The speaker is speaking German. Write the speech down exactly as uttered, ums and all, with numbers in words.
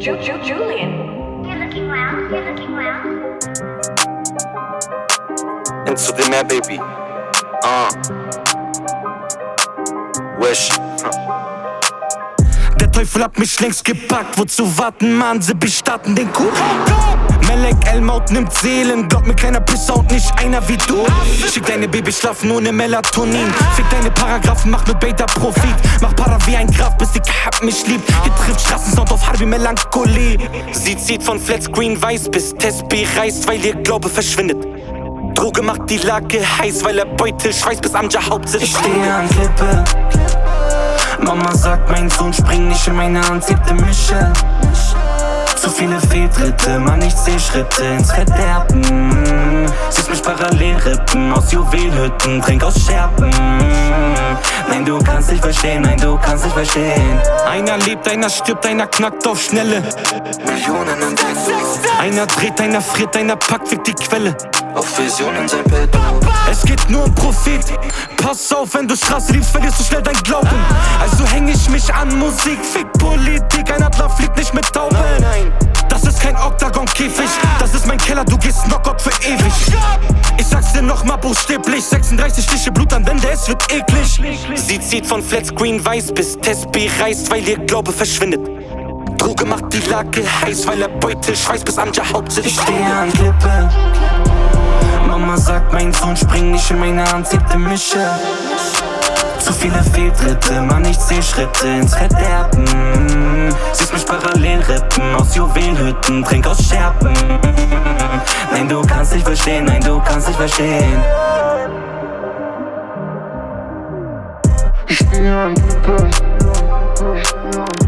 Ju Ju Julian. You're looking well, you're looking well. Into the net, baby. Uh. Wish. Der Teufel hat mich längst gepackt. Wozu warten, Mann? Sie bestatten den Coup. Melek El-Maut nimmt Seelen. Glaub mir keiner Pisser und nicht einer wie du. Schick deine Babys schlafen ohne Melatonin. Fick deine Paragraphen, mach mit Beta Profit. Mach Para wie ein Graf, bis die Cap mich liebt. Hier trifft Straßensound auf Harvey Melancholie. Sie zieht von Flatscreen weiß bis Tesbih reißt, weil ihr Glaube verschwindet. Droge macht die Lage heiß, weil er Beutel schweißt bis Amja Hauptsitz. Ich stehe an Klippe. Mama sagt, mein Sohn spring nicht in meine Hand, siebte Mische. Zu viele Fehltritte, Mann, ich seh Schritte ins Verderben. Siehst mich parallel rippen aus Juwelhütten, trink aus Scherben. Nein, du kannst nicht verstehen, nein, du kannst nicht verstehen. Einer lebt, einer stirbt, einer knackt auf Schnelle. Millionen im Bett. Einer dreht, einer friert, einer packt, fickt die Quelle. Auf Visionen sein Bett. Es geht nur um Profit. Pass auf, wenn du Straße liebst, verlierst du schnell dein Glauben. Also häng ich mich an Musik, fick Politik. Ein Adler fliegt nicht mit Tauben. Das ist kein Oktagon-Käfig, das ist mein Keller, du gehst Knockout für ewig. Ich sag's dir nochmal buchstäblich, sechsunddreißig Stiche Blut an Wände, es wird eklig. Sie zieht von Flatscreen weiß bis Tesbih reißt, weil ihr Glaube verschwindet. Droge macht die Lage heiß, weil er Beutel schweißt bis Amja Hauptsitz. Ich stehe an Klippe. Mama sagt, mein Sohn spring nicht in meine Hand, siebte Mische. Zu viele Fehltritte, Mann, ich seh Schritte ins Verderben. Siehst mich parallel rippen aus Juwelhütten, trink aus Scherben. Nein, du kannst nicht verstehen, nein, du kannst nicht verstehen. Ich stehe an Klippe.